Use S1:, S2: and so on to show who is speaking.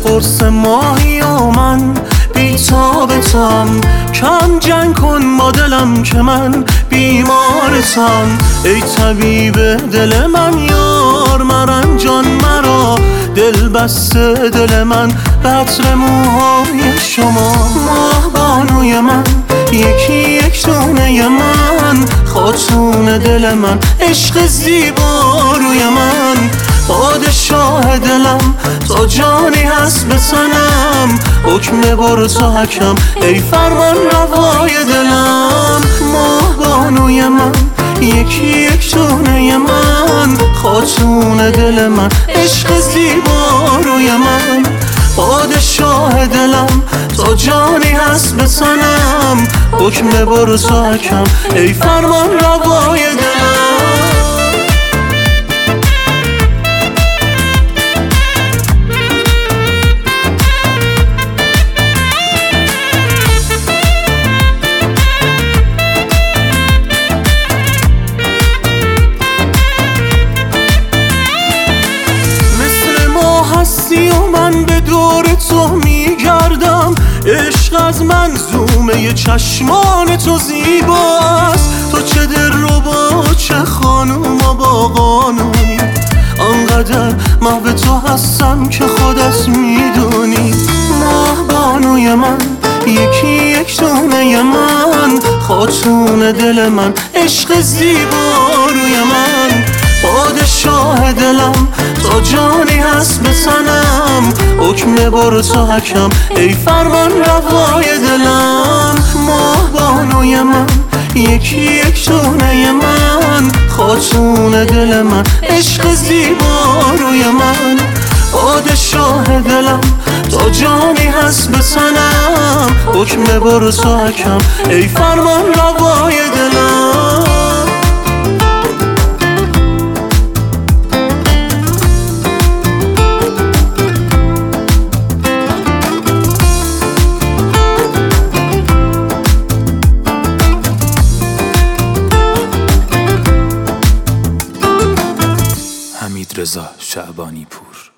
S1: قرص ماهی و من بی‌تابتم، کم جنگ کن با دلم که من بیمارتم. ای طبیب دل من یار مرنجان مرا، دل بسته دل من به عطر موهای شما. ماه بانوی من یکی یک دونه من، خاتون دل من عشق زیباروی من. پادشاه دلم تا جانی هست به تنم، حکم برو تا حکم ای فرمان روای دلم. ماه بانوی من یکی یک دونه من، خاتون دل من عشق زیباروی من. پادشاه دلم تا جانی هست به تنم، حکم برو تا حکم ای فرمان روای دلم. هستی و من به دور تو میگردم، عشق از منظومه چشمان تو زیباست. تو چه دلربا چه خانوم و با قانونی، آنقدر محو تو هستم که خودت میدونی. ماه بانوی من یکی یک دونه من، خاتون دل من عشق زیباروی من. پادشاه دلم تا جانی هست به تنم، حکم برو تا حکم ای فرمان روای دلم. ماه بانوی من یکی یک دونه من، خاتون دل من عشق زیباروی من. پادشاه دلم تا جانی هست به تنم، حکم برو تا حکم ای فرمان روای دلم.
S2: حمیدرضا شعبانی پور.